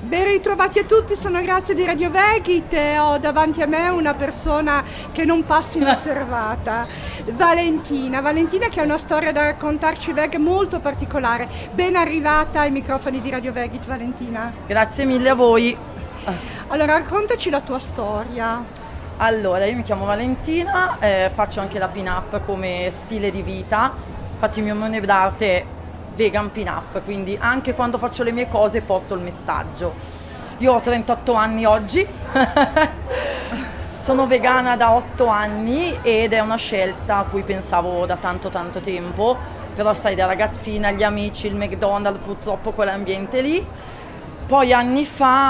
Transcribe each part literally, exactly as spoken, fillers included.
Ben ritrovati a tutti, sono Grazia di Radio Vegit e ho davanti a me una persona che non passa inosservata, Valentina. Valentina che ha una storia da raccontarci, Veg, molto particolare. Ben arrivata ai microfoni di Radio Vegit, Valentina. Grazie mille a voi. Allora, raccontaci la tua storia. Allora, io mi chiamo Valentina, eh, faccio anche la pin-up come stile di vita. Infatti il mio nome d'arte è Vegan Pin-up, quindi anche quando faccio le mie cose porto il messaggio. Io ho trentotto anni oggi, sono vegana da otto anni ed è una scelta a cui pensavo da tanto tanto tempo, però sai, da ragazzina, gli amici, il McDonald's, purtroppo quell'ambiente lì. Poi anni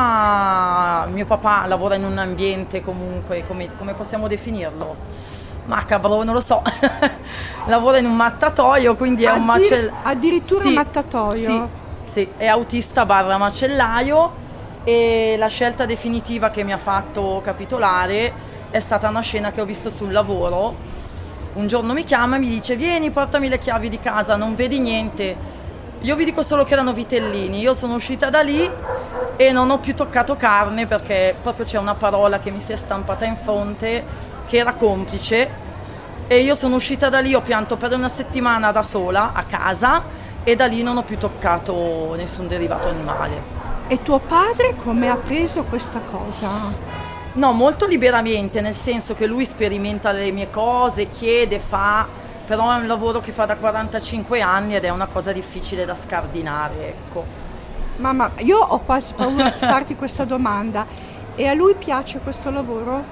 fa mio papà lavora in un ambiente comunque, come, come possiamo definirlo? Macabro, non lo so. Lavora in un mattatoio, quindi è Addir- un macellaio. Addirittura sì, un mattatoio? Sì, sì, è autista barra macellaio e la scelta definitiva che mi ha fatto capitolare è stata una scena che ho visto sul lavoro. Un giorno mi chiama e mi dice: vieni, portami le chiavi di casa, non vedi niente. Io vi dico solo che erano vitellini. Io sono uscita da lì e non ho più toccato carne perché proprio c'è una parola che mi si è stampata in fronte, che era complice, e io sono uscita da lì, ho pianto per una settimana da sola a casa e da lì non ho più toccato nessun derivato animale. E tuo padre come ha preso questa cosa? No, molto liberamente, nel senso che lui sperimenta le mie cose, chiede, fa, però è un lavoro che fa da quarantacinque anni ed è una cosa difficile da scardinare, ecco. Mamma, io ho quasi paura di farti questa domanda. E a lui piace questo lavoro?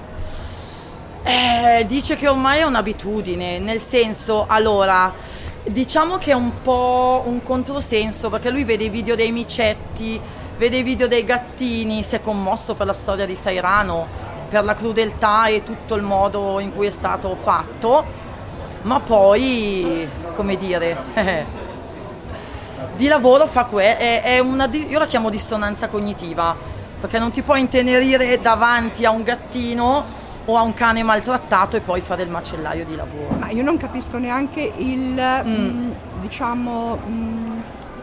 Eh, dice che ormai è un'abitudine, nel senso, allora, diciamo che è un po' un controsenso, perché lui vede i video dei micetti, vede i video dei gattini, si è commosso per la storia di Sairano, per la crudeltà e tutto il modo in cui è stato fatto, ma poi, come dire, eh, di lavoro fa que- è, è una, io la chiamo dissonanza cognitiva, perché non ti puoi intenerire davanti a un gattino o a un cane maltrattato e poi fare il macellaio di lavoro. Ma io non capisco neanche il, mm. mh, diciamo, mh,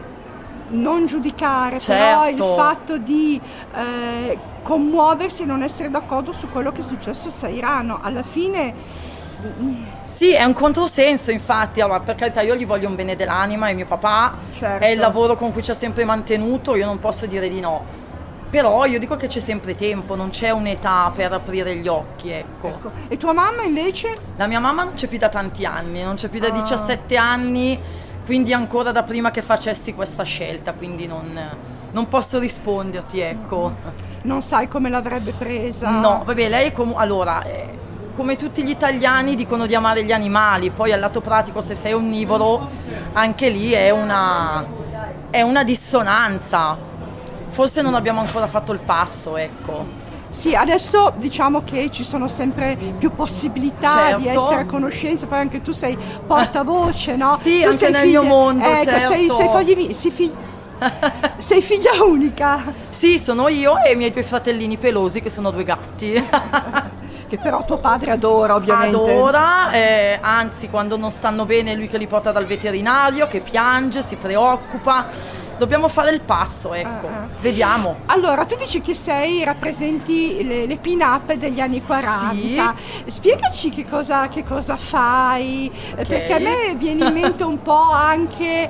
non giudicare, certo. Però il fatto di eh, commuoversi e non essere d'accordo su quello che è successo a Sairano, alla fine... Mh. Sì, è un controsenso, infatti, allora, per carità, io gli voglio un bene dell'anima, è mio papà, certo. È il lavoro con cui ci ha sempre mantenuto, io non posso dire di no. Però io dico che c'è sempre tempo, non c'è un'età per aprire gli occhi, ecco. ecco. E tua mamma invece? La mia mamma non c'è più da tanti anni, non c'è più da ah. diciassette anni, quindi ancora da prima che facessi questa scelta, quindi non, non posso risponderti, ecco. Non sai come l'avrebbe presa? No, vabbè, lei è com- allora, eh, come tutti gli italiani dicono di amare gli animali, poi al lato pratico se sei onnivoro, anche lì è una, è una dissonanza. Forse non abbiamo ancora fatto il passo, ecco. Sì, adesso diciamo che ci sono sempre più possibilità, certo, di essere a conoscenza, poi anche tu sei portavoce, no? Sì, tu anche sei nel figlia, mio mondo, ecco, certo. sei, sei, fogli, sei, fig... sei figlia unica. Sì, sono io e i miei due fratellini pelosi che sono due gatti. Che però tuo padre adora, ovviamente. Adora, eh, anzi quando non stanno bene è lui che li porta dal veterinario, che piange, si preoccupa. Dobbiamo fare il passo, ecco, uh, uh. Vediamo. Allora, tu dici che sei, rappresenti le, le pin-up degli anni quaranta. Sì. Spiegaci che cosa, che cosa fai, okay. Perché a me viene in mente un po' anche...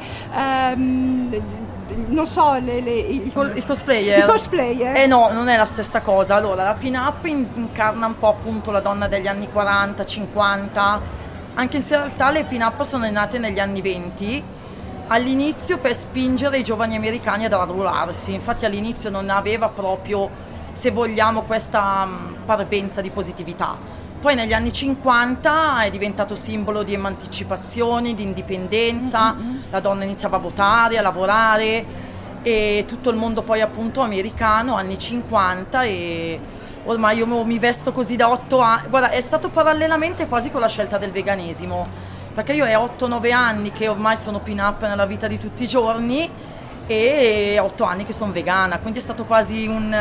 Um, non so, le, le, i, I cosplayer. I cosplayer. Eh no, non è la stessa cosa. Allora, la pin-up incarna un po' appunto la donna degli anni quaranta, cinquanta, anche se in realtà le pin-up sono nate negli anni venti, all'inizio per spingere i giovani americani ad arruolarsi. Infatti all'inizio non aveva proprio, se vogliamo, questa parvenza di positività. Poi negli anni cinquanta è diventato simbolo di emancipazione, di indipendenza, mm-hmm. La donna iniziava a votare, a lavorare, e tutto il mondo poi appunto americano, anni cinquanta, e ormai io mi vesto così da otto anni. Guarda, è stato parallelamente quasi con la scelta del veganesimo, perché io è otto nove anni che ormai sono pin-up nella vita di tutti i giorni e otto anni che sono vegana, quindi è stato quasi un...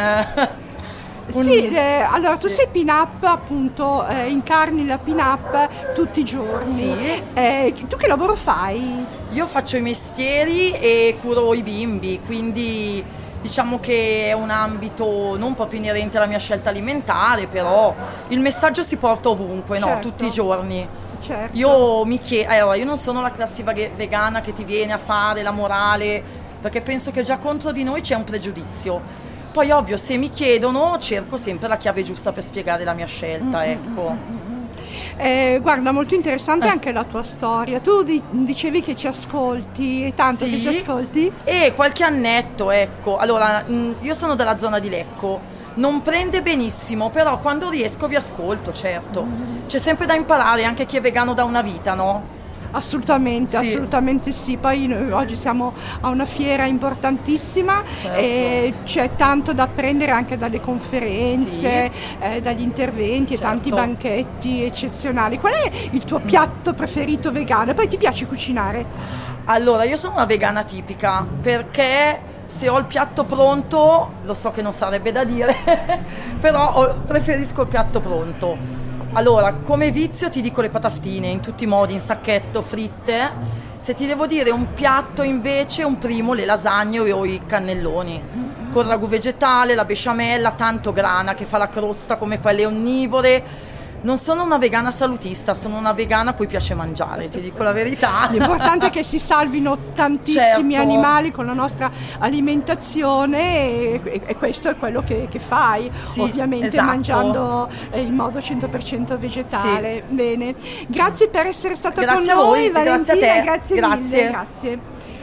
un... Sì, eh, allora tu sì. sei pin-up, appunto, eh, incarni la pin-up tutti i giorni. Sì. Eh, tu che lavoro fai? Io faccio i mestieri e curo i bimbi, quindi diciamo che è un ambito non proprio inerente alla mia scelta alimentare, però il messaggio si porta ovunque, no? Certo. Tutti i giorni. Certo. Io mi chiedo, allora, io non sono la classica vegana che ti viene a fare la morale, perché penso che già contro di noi c'è un pregiudizio. Poi ovvio, se mi chiedono, cerco sempre la chiave giusta per spiegare la mia scelta, mm-hmm. ecco. Eh, guarda, molto interessante eh. anche la tua storia. Tu di- dicevi che ci ascolti, è tanto sì. che ci ascolti? E qualche annetto, ecco. Allora, mh, io sono della zona di Lecco, non prende benissimo, però quando riesco vi ascolto, certo. Mm. C'è sempre da imparare, anche chi è vegano da una vita, no? Assolutamente, sì. assolutamente sì. Poi noi oggi siamo a una fiera importantissima, certo. e c'è tanto da apprendere anche dalle conferenze, sì. eh, dagli interventi, certo. e tanti banchetti eccezionali. Qual è il tuo piatto preferito vegano? E poi ti piace cucinare? Allora, io sono una vegana tipica, perché se ho il piatto pronto, lo so che non sarebbe da dire, però ho, preferisco il piatto pronto. Allora, come vizio ti dico le patatine, in tutti i modi, in sacchetto, fritte. Se ti devo dire un piatto invece, un primo, le lasagne o i cannelloni. Con il ragù vegetale, la besciamella, tanto grana che fa la crosta come quelle onnivore. Non sono una vegana salutista, sono una vegana a cui piace mangiare, ti dico la verità. L'importante è che si salvino tantissimi certo. animali con la nostra alimentazione e, e questo è quello che, che fai, sì, ovviamente esatto. mangiando in modo cento per cento vegetale. Sì. Bene, grazie per essere stata grazie con noi, a voi, Valentina, grazie a te. grazie, grazie. mille, grazie.